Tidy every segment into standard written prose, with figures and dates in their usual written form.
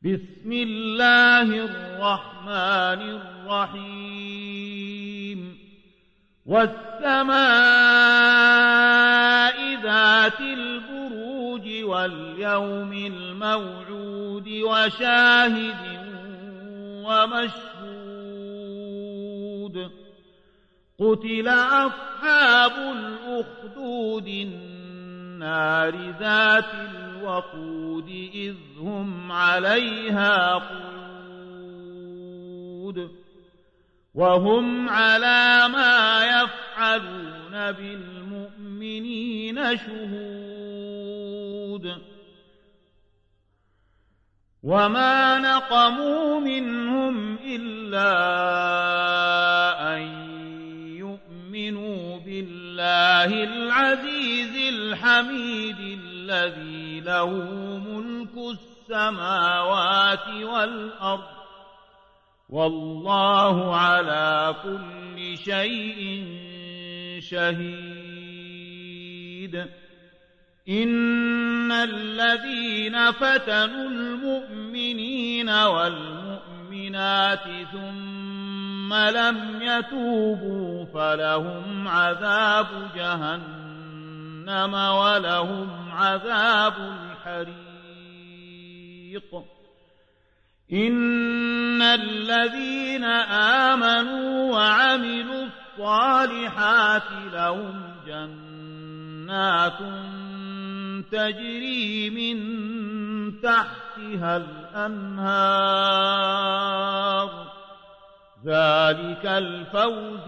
بسم الله الرحمن الرحيم والسماء ذات البروج واليوم الموعود وشاهد ومشهود قتل أصحاب الأخدود النار ذات الوقود إذ هم عليها قعود وهم على ما يفعلون بالمؤمنين شهود وما نقموا منهم إلا أن يؤمنوا بالله العزيز الحميد الذي له ملك السماوات والأرض والله على كل شيء شهيد إن الذين فتنوا المؤمنين والمؤمنات ثم لم يتوبوا فلهم عذاب جهنم ولهم عذاب الحريق إن الذين آمنوا وعملوا الصالحات لهم جنات تجري من تحتها الأنهار ذلك الفوز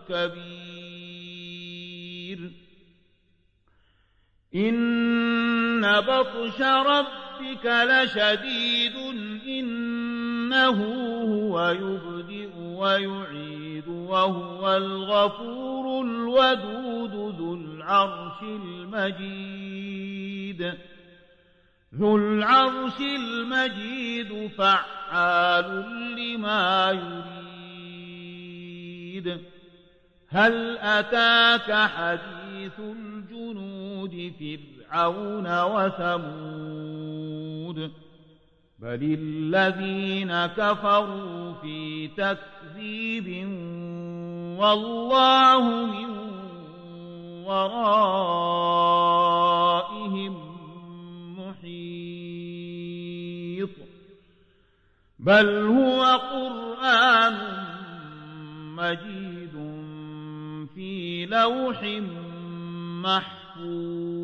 الكبير إن بطش ربك لشديد إنه هو يبدئ ويعيد وهو الغفور الودود ذو العرش المجيد فعال لما يريد هل أتاك حديث الجنود فرعون وثمود بل الذين كفروا في تكذيب والله من ورائهم محيط بل هو قرآن مجيد في لوح محفوظ